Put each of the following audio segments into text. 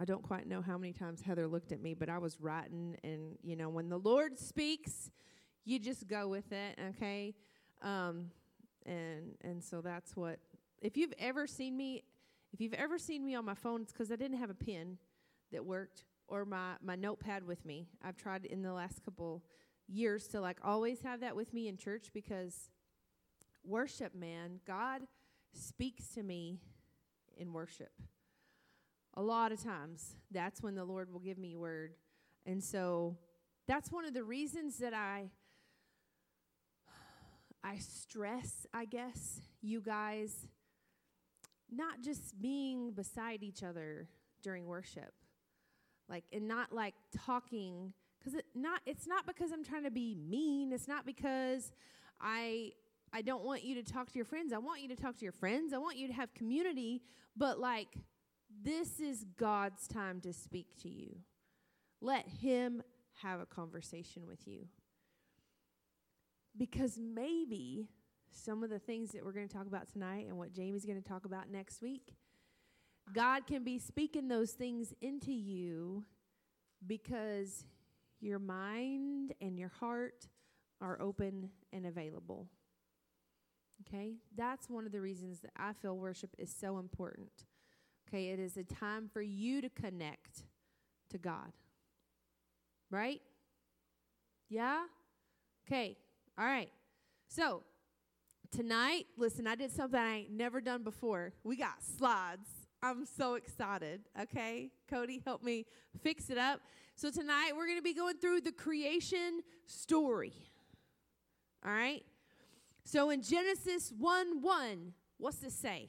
I don't quite know how many times Heather looked at me, but I was writing, and, when the Lord speaks, you just go with it, okay? And so that's what, if you've ever seen me on my phone, it's because I didn't have a pen that worked or my notepad with me. I've tried in the last couple years to always have that with me in church, because worship, man, God speaks to me in worship. A lot of times, that's when the Lord will give me word. And so that's one of the reasons that I stress, I guess, you guys not just being beside each other during worship. And not talking, because it's not because I'm trying to be mean. It's not because I don't want you to talk to your friends. I want you to talk to your friends. I want you to have community, but this is God's time to speak to you. Let him have a conversation with you. Because maybe some of the things that we're going to talk about tonight and what Jamie's going to talk about next week, God can be speaking those things into you because your mind and your heart are open and available. Okay? That's one of the reasons that I feel worship is so important. Okay? It is a time for you to connect to God. Right? Yeah? Okay. All right. So, tonight, listen, I did something I ain't never done before. We got slides. I'm so excited, okay? Cody, help me fix it up. So tonight, we're going to be going through the creation story, all right? So in Genesis 1:1, what's this say?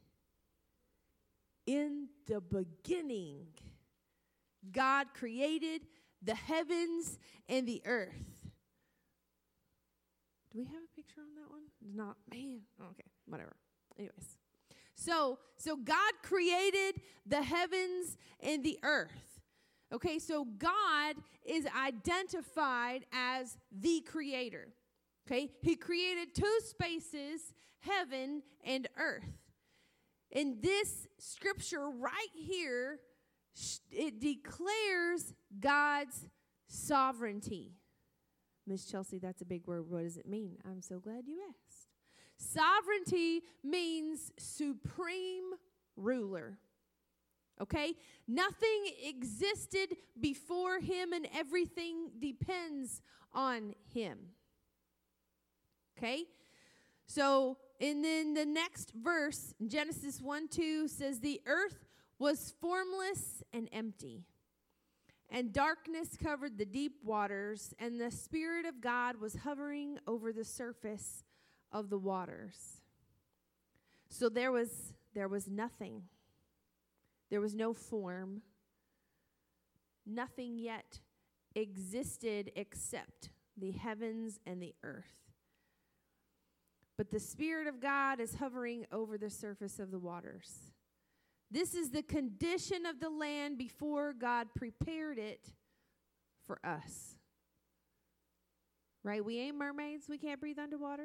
In the beginning, God created the heavens and the earth. Do we have a picture on that one? Not, man. Okay, whatever. Anyways. So God created the heavens and the earth. Okay, so God is identified as the creator. Okay, he created two spaces, heaven and earth. In this scripture right here, it declares God's sovereignty. Miss Chelsea, that's a big word. What does it mean? I'm so glad you asked. Sovereignty means supreme ruler. Okay? Nothing existed before him, and everything depends on him. Okay? So, and then the next verse, Genesis 1:2 says, the earth was formless and empty, and darkness covered the deep waters, and the Spirit of God was hovering over the surface of the waters. So there was nothing. There was no form. Nothing yet existed except the heavens and the earth. But the Spirit of God is hovering over the surface of the waters. This is the condition of the land before God prepared it for us. Right? We ain't mermaids. We can't breathe underwater.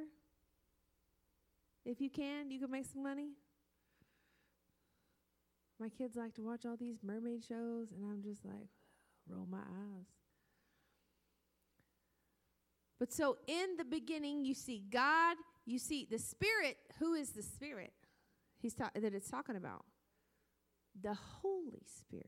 If you can make some money. My kids like to watch all these mermaid shows, and I'm just like, roll my eyes. But so in the beginning, you see God, you see the Spirit. Who is the Spirit that it's talking about? The Holy Spirit.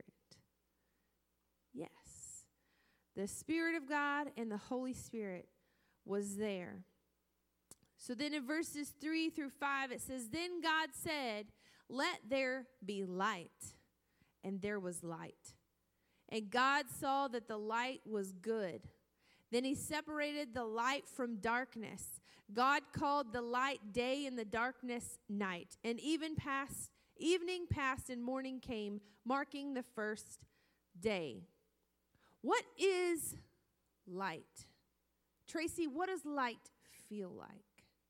Yes. The Spirit of God and the Holy Spirit was there. So then in verses 3-5, it says, then God said, let there be light. And there was light. And God saw that the light was good. Then he separated the light from darkness. God called the light day and the darkness night. And evening passed and morning came, marking the first day. What is light? Tracy, what does light feel like?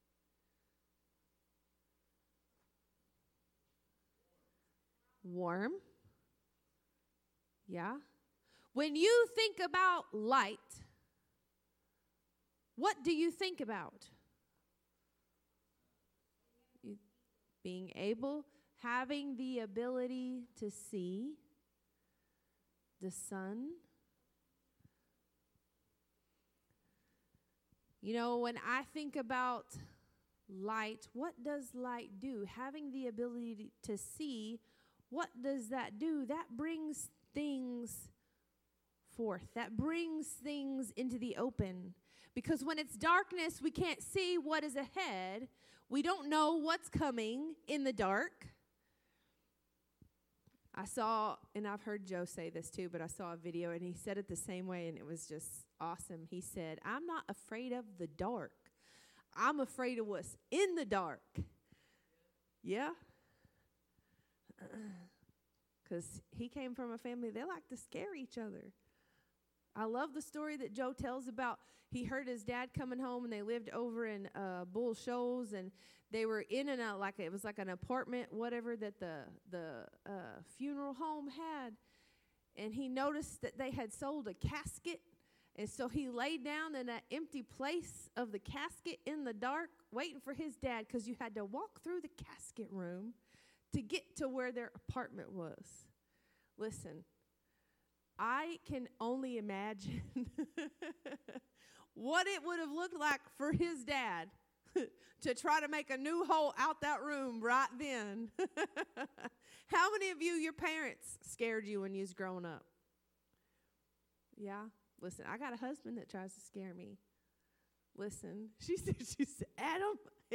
Warm. Yeah. When you think about light, what do you think about? Being able, having the ability to see. the sun. You know, when I think about light, what does light do? Having the ability to see, what does that do? That brings things forth. That brings things into the open. Because when it's darkness, we can't see what is ahead. We don't know what's coming in the dark. I saw, and I've heard Joe say this too, but I saw a video and he said it the same way and it was just awesome. He said, I'm not afraid of the dark. I'm afraid of what's in the dark. Yeah? Because he came from a family, they like to scare each other. I love the story that Joe tells about he heard his dad coming home and they lived over in Bull Shoals and they were in and out, it was like an apartment, whatever, that the funeral home had. And he noticed that they had sold a casket. And so he laid down in that empty place of the casket in the dark, waiting for his dad, because you had to walk through the casket room to get to where their apartment was. Listen, I can only imagine what it would have looked like for his dad to try to make a new hole out that room right then. How many of you, your parents scared you when you was growing up? Yeah? Listen, I got a husband that tries to scare me. Listen, she said, Adam.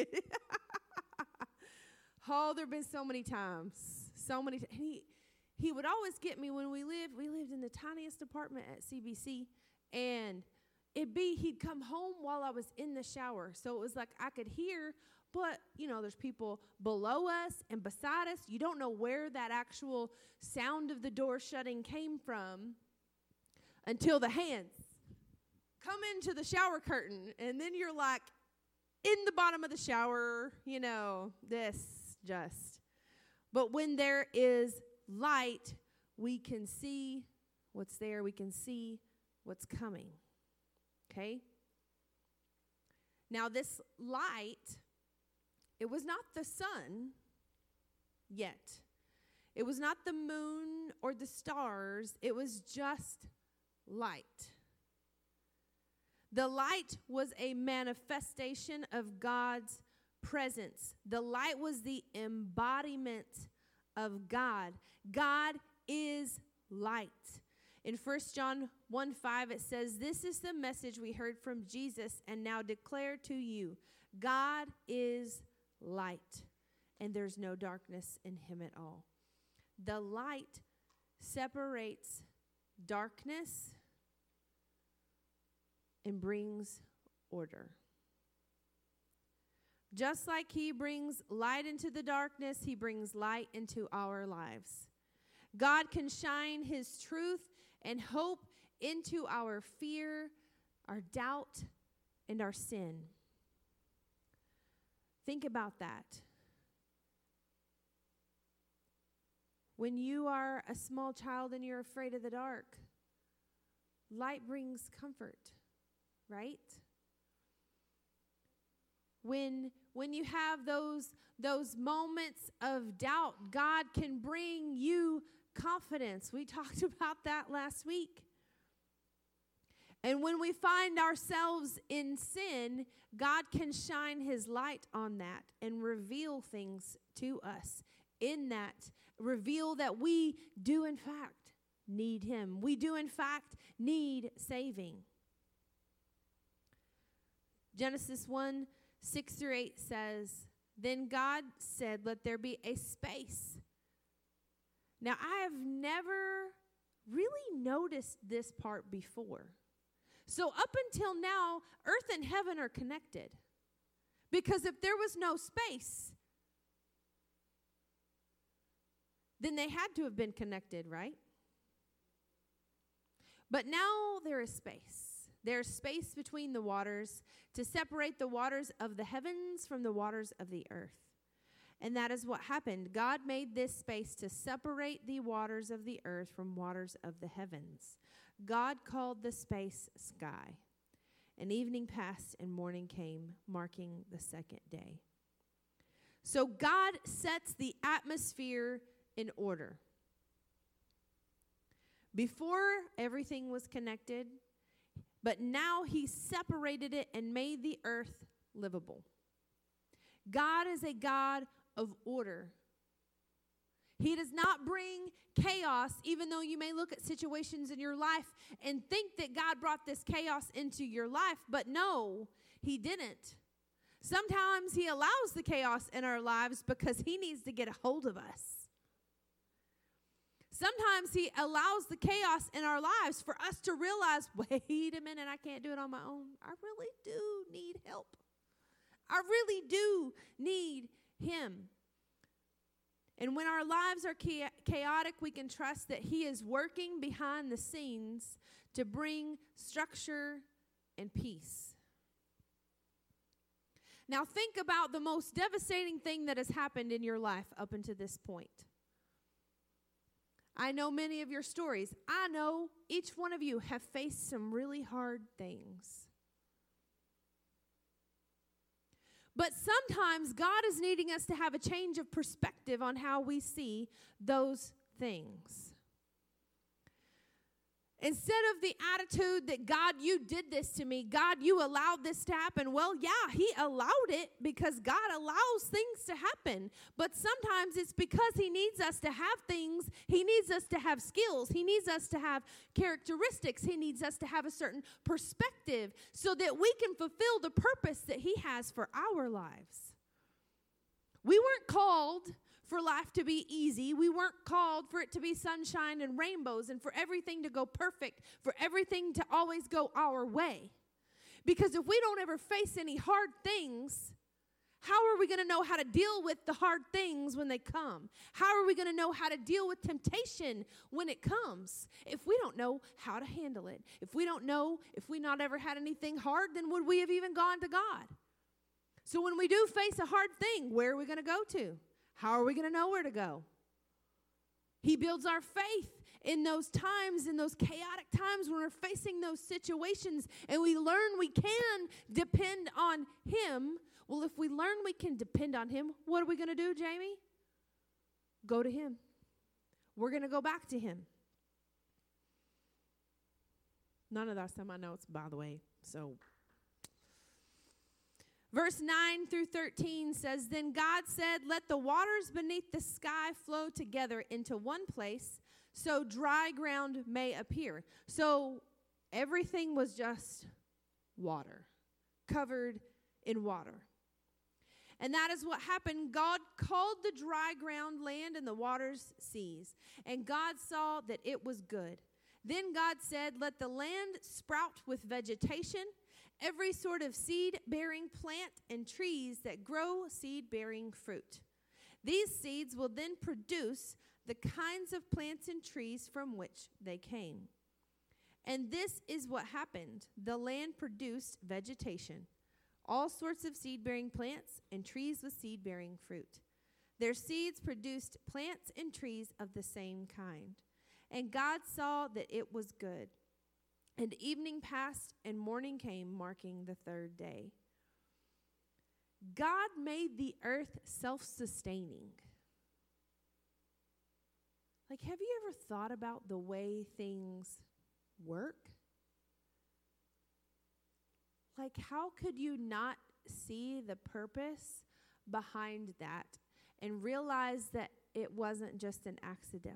Oh, there have been so many times. He would always get me when we lived in the tiniest apartment at CBC, and he'd come home while I was in the shower. So it was like I could hear, but, there's people below us and beside us. You don't know where that actual sound of the door shutting came from until the hands come into the shower curtain. And then you're like in the bottom of the shower, But when there is light, we can see what's there. We can see what's coming. Okay? Now, this light, it was not the sun yet. It was not the moon or the stars. It was just light. The light was a manifestation of God's presence. The light was the embodiment of God. God is light. In 1 John 1:5, it says, "This is the message we heard from Jesus and now declare to you. God is light, and there's no darkness in him at all." The light separates darkness and brings order. Just like he brings light into the darkness, he brings light into our lives. God can shine his truth and hope into our fear, our doubt, and our sin. Think about that. When you are a small child and you're afraid of the dark, light brings comfort, right? When you have those moments of doubt, God can bring you confidence. We talked about that last week. And when we find ourselves in sin, God can shine his light on that and reveal things to us in that. Reveal that we do, in fact, need him. We do, in fact, need saving. Genesis 1:6-8 says, "Then God said, let there be a space." Now, I have never really noticed this part before. So up until now, earth and heaven are connected. Because if there was no space, then they had to have been connected, right? But now there is space. There's space between the waters to separate the waters of the heavens from the waters of the earth. And that is what happened. God made this space to separate the waters of the earth from waters of the heavens. God called the space sky. And evening passed and morning came, marking the second day. So God sets the atmosphere in order. Before, everything was connected, but now he separated it and made the earth livable. God is a God of order. He does not bring chaos, even though you may look at situations in your life and think that God brought this chaos into your life, but no, he didn't. Sometimes he allows the chaos in our lives because he needs to get a hold of us. Sometimes he allows the chaos in our lives for us to realize, wait a minute, I can't do it on my own. I really do need help. I really do need him. And when our lives are chaotic, we can trust that he is working behind the scenes to bring structure and peace. Now think about the most devastating thing that has happened in your life up until this point. I know many of your stories. I know each one of you have faced some really hard things. But sometimes God is needing us to have a change of perspective on how we see those things. Instead of the attitude that, God, you did this to me. God, you allowed this to happen. Well, yeah, he allowed it because God allows things to happen. But sometimes it's because he needs us to have things. He needs us to have skills. He needs us to have characteristics. He needs us to have a certain perspective so that we can fulfill the purpose that he has for our lives. We weren't called for life to be easy. We weren't called for it to be sunshine and rainbows and for everything to go perfect, for everything to always go our way. Because if we don't ever face any hard things, how are we going to know how to deal with the hard things when they come? How are we going to know how to deal with temptation when it comes? If we don't know how to handle it, if we don't know, if we not ever had anything hard, then would we have even gone to God? So when we do face a hard thing, where are we going to go to? How are we going to know where to go? He builds our faith in those times, in those chaotic times when we're facing those situations, and we learn we can depend on him. Well, if we learn we can depend on him, what are we going to do, Jamie? Go to him. We're going to go back to him. None of that's in my notes, by the way, so... Verse 9 through 13 says, Then God said, Let the waters beneath the sky flow together into one place, so dry ground may appear. So everything was just water, covered in water. And that is what happened. God called the dry ground land and the waters seas. And God saw that it was good. Then God said, Let the land sprout with vegetation, every sort of seed-bearing plant and trees that grow seed-bearing fruit. These seeds will then produce the kinds of plants and trees from which they came. And this is what happened. The land produced vegetation, all sorts of seed-bearing plants and trees with seed-bearing fruit. Their seeds produced plants and trees of the same kind. And God saw that it was good. And evening passed, and morning came, marking the third day. God made the earth self-sustaining. Like, have you ever thought about the way things work? Like, how could you not see the purpose behind that and realize that it wasn't just an accident?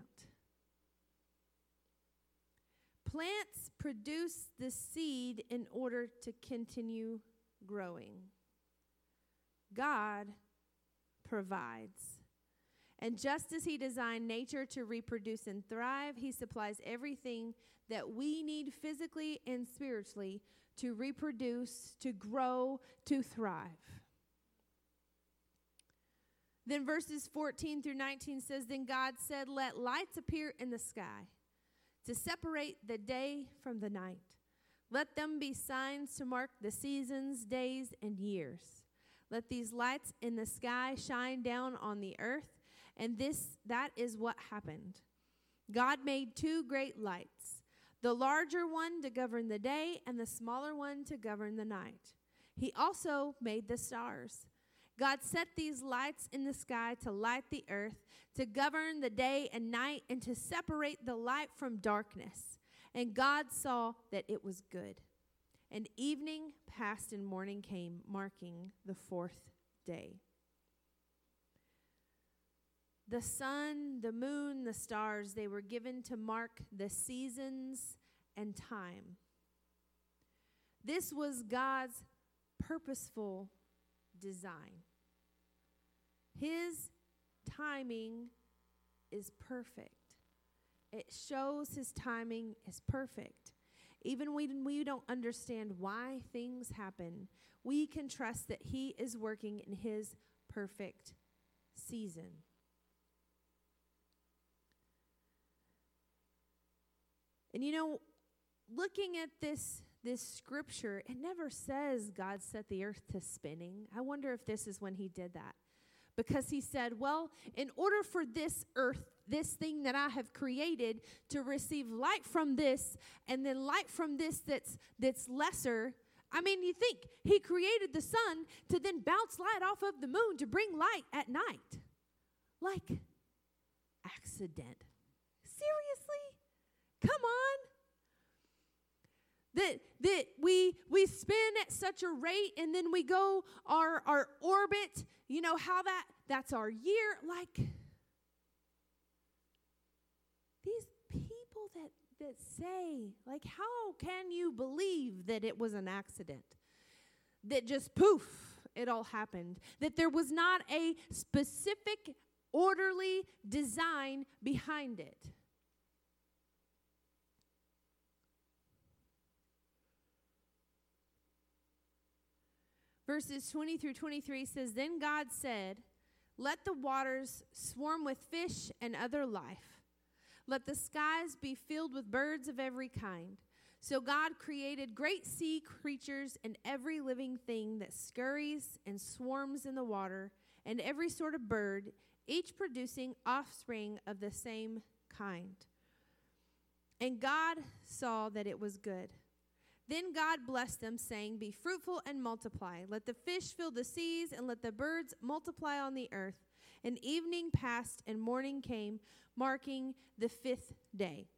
Plants produce the seed in order to continue growing. God provides. And just as he designed nature to reproduce and thrive, he supplies everything that we need physically and spiritually to reproduce, to grow, to thrive. Then verses 14 through 19 says, Then God said, Let lights appear in the sky, to separate the day from the night. Let them be signs to mark the seasons, days, and years. Let these lights in the sky shine down on the earth. And that is what happened. God made two great lights, the larger one to govern the day and the smaller one to govern the night. He also made the stars. God set these lights in the sky to light the earth, to govern the day and night, and to separate the light from darkness. And God saw that it was good. And evening passed and morning came, marking the fourth day. The sun, the moon, the stars, they were given to mark the seasons and time. This was God's purposeful design. His timing is perfect. It shows his timing is perfect. Even when we don't understand why things happen, we can trust that he is working in his perfect season. And looking at this scripture, it never says God set the earth to spinning. I wonder if this is when he did that. Because he said, well, in order for this earth, this thing that I have created, to receive light from this and then light from this that's lesser. I mean, you think he created the sun to then bounce light off of the moon to bring light at night. Like, accident. Seriously? Come on. That we spin at such a rate, and then we go our orbit, how that's our year. Like, these people that say, like, how can you believe that it was an accident? That just poof, it all happened. That there was not a specific orderly design behind it. Verses 20 through 23 says, Then God said, Let the waters swarm with fish and other life. Let the skies be filled with birds of every kind. So God created great sea creatures and every living thing that scurries and swarms in the water, and every sort of bird, each producing offspring of the same kind. And God saw that it was good. Then God blessed them, saying, Be fruitful and multiply. Let the fish fill the seas, and let the birds multiply on the earth. And evening passed, and morning came, marking the fifth day.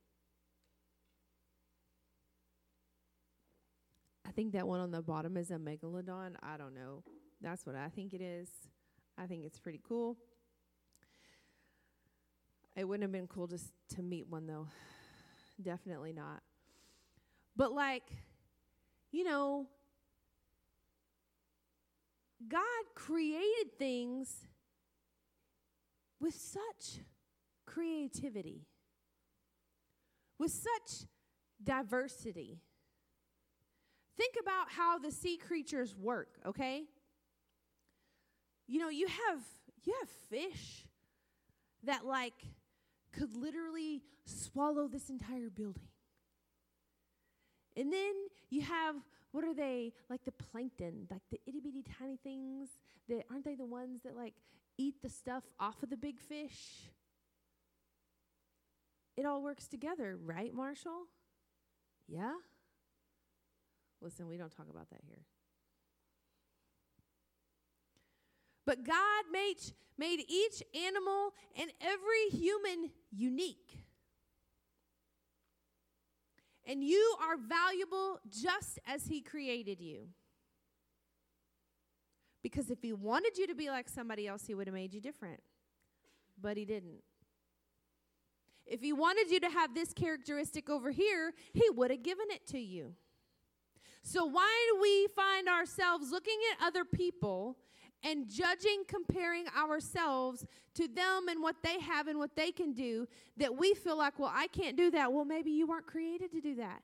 I think that one on the bottom is a megalodon. I don't know. That's what I think it is. I think it's pretty cool. It wouldn't have been cool to meet one, though. Definitely not. But God created things with such creativity, with such diversity. Think about how the sea creatures work, okay? You have fish that could literally swallow this entire building. And then you have, what are they, like the plankton, like the itty bitty tiny things that, aren't they the ones that eat the stuff off of the big fish? It all works together, right, Marshall? Yeah? Listen, we don't talk about that here. But God made each animal and every human unique. And you are valuable just as he created you. Because if he wanted you to be like somebody else, he would have made you different. But he didn't. If he wanted you to have this characteristic over here, he would have given it to you. So why do we find ourselves looking at other people and judging, comparing ourselves to them and what they have and what they can do, that we feel like, well, I can't do that. Well, maybe you weren't created to do that.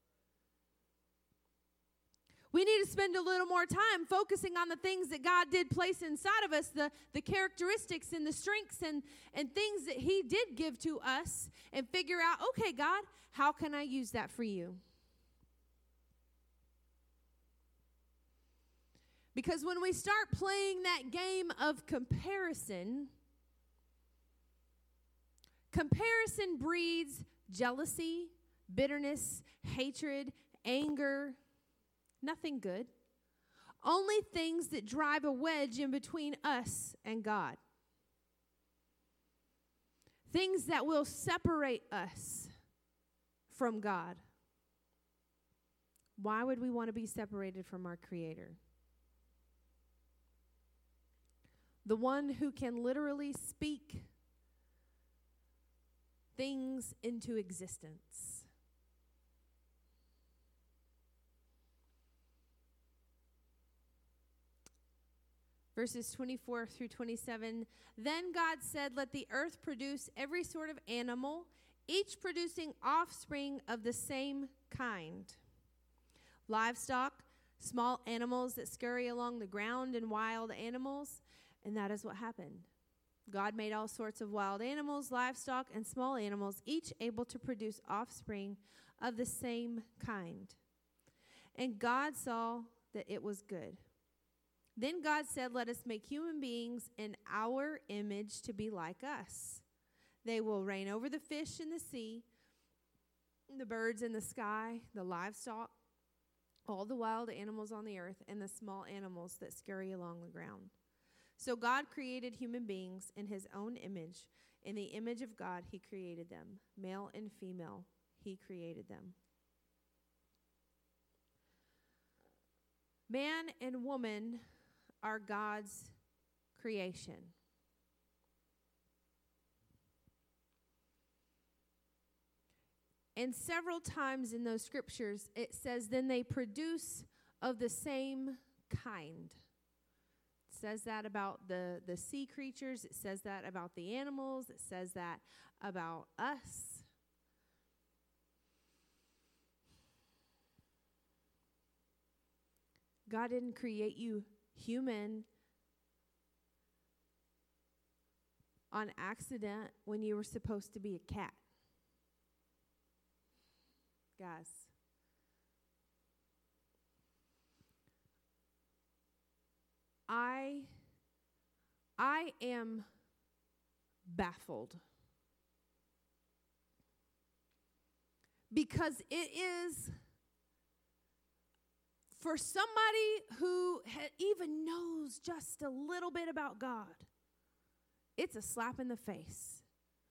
We need to spend a little more time focusing on the things that God did place inside of us, the characteristics and the strengths and things that he did give to us, and figure out, okay, God, how can I use that for you? Because when we start playing that game of comparison breeds jealousy, bitterness, hatred, anger, nothing good. Only things that drive a wedge in between us and God. Things that will separate us from God. Why would we want to be separated from our Creator? The one who can literally speak things into existence. Verses 24 through 27, then God said, let the earth produce every sort of animal, each producing offspring of the same kind. Livestock, small animals that scurry along the ground, and wild animals. And that is what happened. God made all sorts of wild animals, livestock, and small animals, each able to produce offspring of the same kind. And God saw that it was good. Then God said, let us make human beings in our image to be like us. They will reign over the fish in the sea, the birds in the sky, the livestock, all the wild animals on the earth, and the small animals that scurry along the ground. So God created human beings in his own image. In the image of God, he created them. Male and female, he created them. Man and woman are God's creation. And several times in those scriptures, it says, then they produce of the same kind. It says that about the sea creatures. It says that about the animals. It says that about us. God didn't create you human on accident when you were supposed to be a cat. Guys, I am baffled because it is for somebody who even knows just a little bit about God, it's a slap in the face.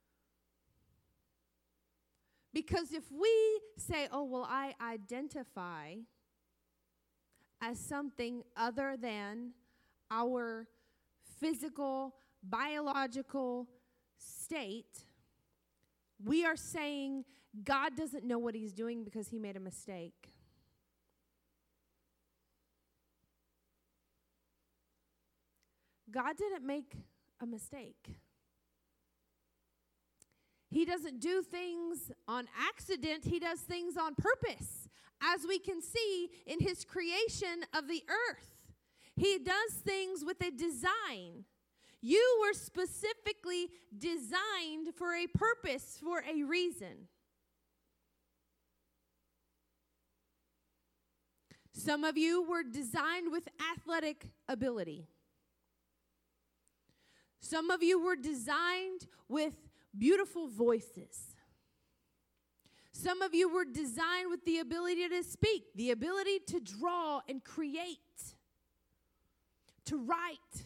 Because if we say, oh, well, I identify as something other than our physical, biological state, we are saying God doesn't know what he's doing because he made a mistake. God didn't make a mistake. He doesn't do things on accident. He does things on purpose, as we can see in his creation of the earth. He does things with a design. You were specifically designed for a purpose, for a reason. Some of you were designed with athletic ability. Some of you were designed with beautiful voices. Some of you were designed with the ability to speak, the ability to draw and create, to write.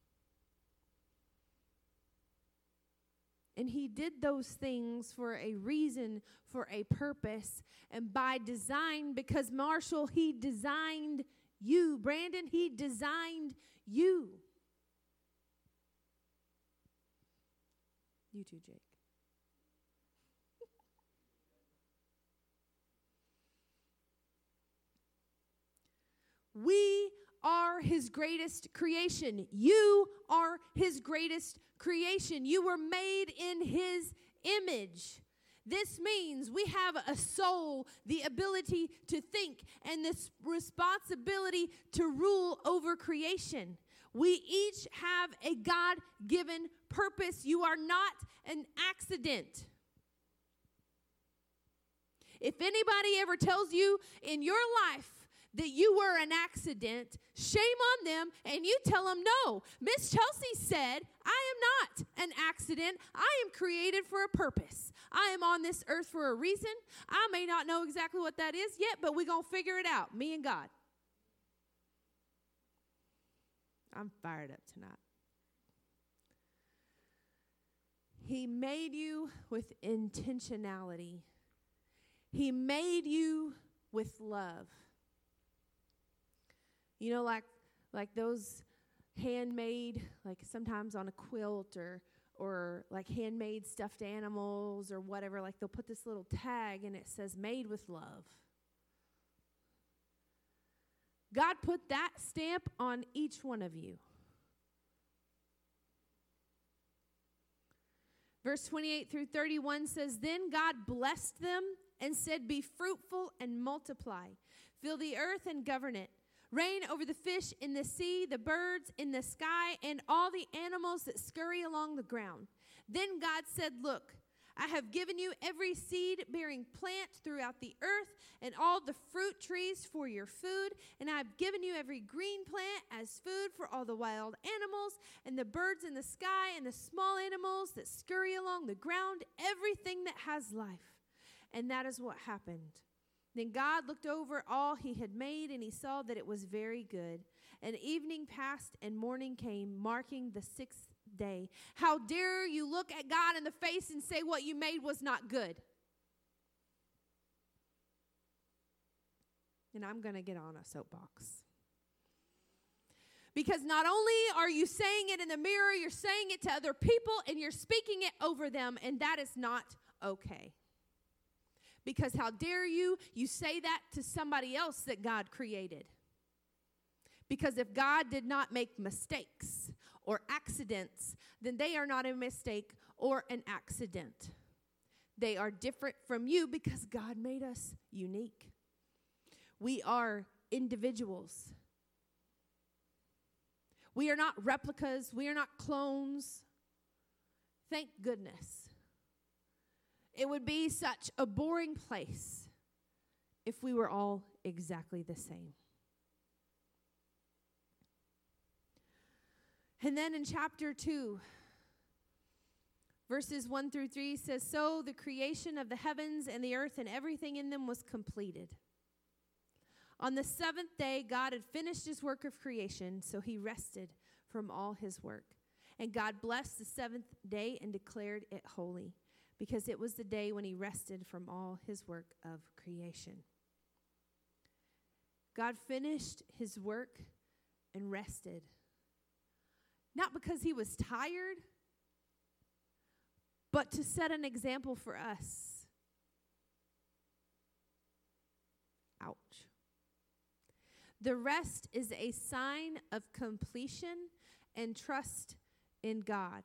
And he did those things for a reason, for a purpose, and by design, because Marshall, he designed you. Brandon, he designed you. You too, Jake. We are his greatest creation. You are his greatest creation. You were made in his image. This means we have a soul, the ability to think, and this responsibility to rule over creation. We each have a God-given purpose. You are not an accident. If anybody ever tells you in your life that you were an accident, shame on them, and you tell them, no, Miss Chelsea said, I am not an accident. I am created for a purpose. I am on this earth for a reason. I may not know exactly what that is yet, but we're going to figure it out, me and God. I'm fired up tonight. He made you with intentionality. He made you with love. You know, like those handmade, like sometimes on a quilt or like handmade stuffed animals or whatever, like they'll put this little tag and it says made with love. God put that stamp on each one of you. Verse 28 through 31 says, Then God blessed them and said, Be fruitful and multiply. Fill the earth and govern it. Reign over the fish in the sea, the birds in the sky, and all the animals that scurry along the ground. Then God said, Look, I have given you every seed-bearing plant throughout the earth and all the fruit trees for your food, and I have given you every green plant as food for all the wild animals and the birds in the sky and the small animals that scurry along the ground, everything that has life. And that is what happened. Then God looked over all he had made, and he saw that it was very good. And evening passed, and morning came, marking the sixth day. How dare you look at God in the face and say what you made was not good? And I'm going to get on a soapbox. Because not only are you saying it in the mirror, you're saying it to other people, and you're speaking it over them, and that is not okay. Because how dare you say that to somebody else that God created? Because if God did not make mistakes or accidents, then they are not a mistake or an accident. They are different from you because God made us unique. We are individuals. We are not replicas. We are not clones. Thank goodness. It would be such a boring place if we were all exactly the same. And then in chapter 2, verses 1 through 3 says, So the creation of the heavens and the earth and everything in them was completed. On the seventh day, God had finished his work of creation, so he rested from all his work. And God blessed the seventh day and declared it holy, because it was the day when he rested from all his work of creation. God finished his work and rested. Not because he was tired, but to set an example for us. Ouch. The rest is a sign of completion and trust in God.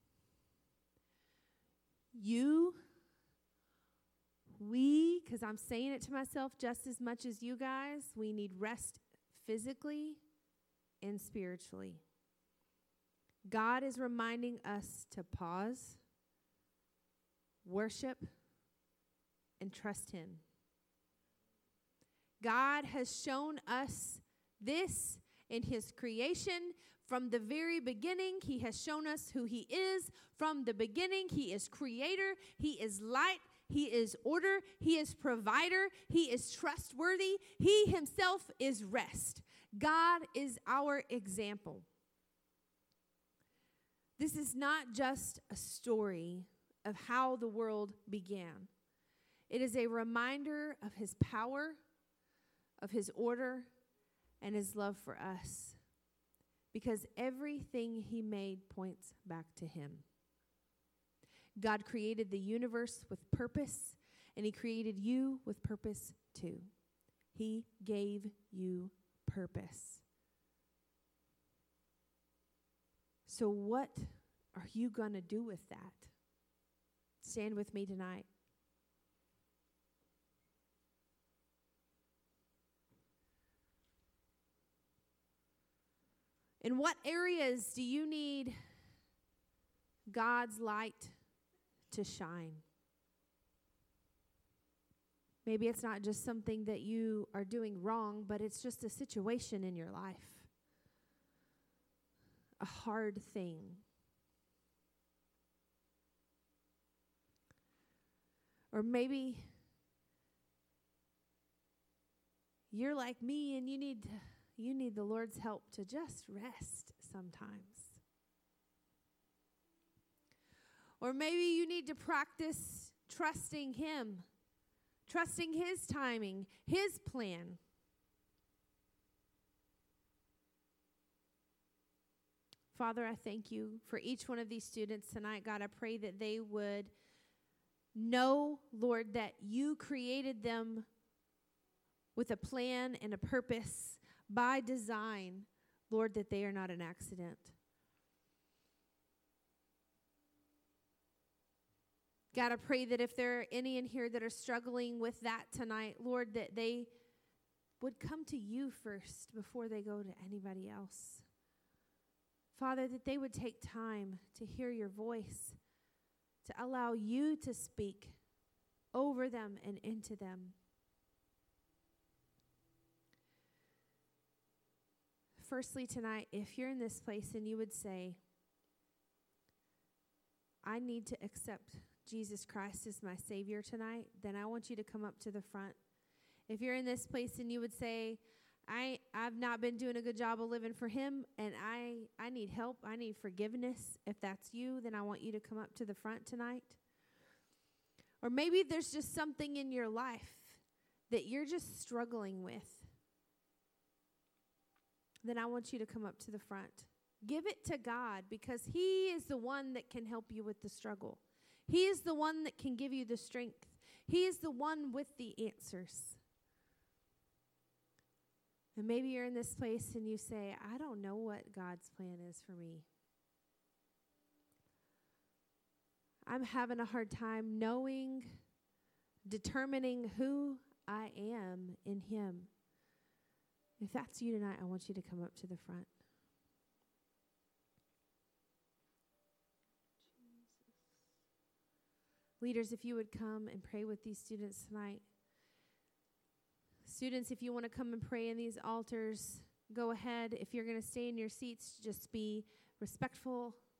Because I'm saying it to myself just as much as you guys, we need rest physically and spiritually. God is reminding us to pause, worship, and trust him. God has shown us this in his creation. From the very beginning, he has shown us who he is. From the beginning, he is creator, he is light, he is order, he is provider, he is trustworthy, he himself is rest. God is our example. This is not just a story of how the world began. It is a reminder of his power, of his order, and his love for us. Because everything he made points back to him. God created the universe with purpose, and he created you with purpose too. He gave you purpose. So what are you going to do with that? Stand with me tonight. In what areas do you need God's light to shine? Maybe it's not just something that you are doing wrong, but it's just a situation in your life. A hard thing. Or maybe you're like me and you need the Lord's help to just rest sometimes. Or maybe you need to practice trusting Him, trusting His timing, His plan. Father, I thank you for each one of these students tonight. God, I pray that they would know, Lord, that you created them with a plan and a purpose by design, Lord, that they are not an accident. God, I pray that if there are any in here that are struggling with that tonight, Lord, that they would come to you first before they go to anybody else. Father, that they would take time to hear your voice, to allow you to speak over them and into them. Firstly, tonight, if you're in this place and you would say, I need to accept Jesus Christ as my Savior tonight, then I want you to come up to the front. If you're in this place and you would say, I've not been doing a good job of living for Him, and I need help, I need forgiveness. If that's you, then I want you to come up to the front tonight. Or maybe there's just something in your life that you're just struggling with. Then I want you to come up to the front. Give it to God, because He is the one that can help you with the struggle. He is the one that can give you the strength. He is the one with the answers. And maybe you're in this place and you say, I don't know what God's plan is for me. I'm having a hard time knowing, determining who I am in Him. If that's you tonight, I want you to come up to the front. Leaders, if you would come and pray with these students tonight. Students, if you want to come and pray in these altars, go ahead. If you're going to stay in your seats, just be respectful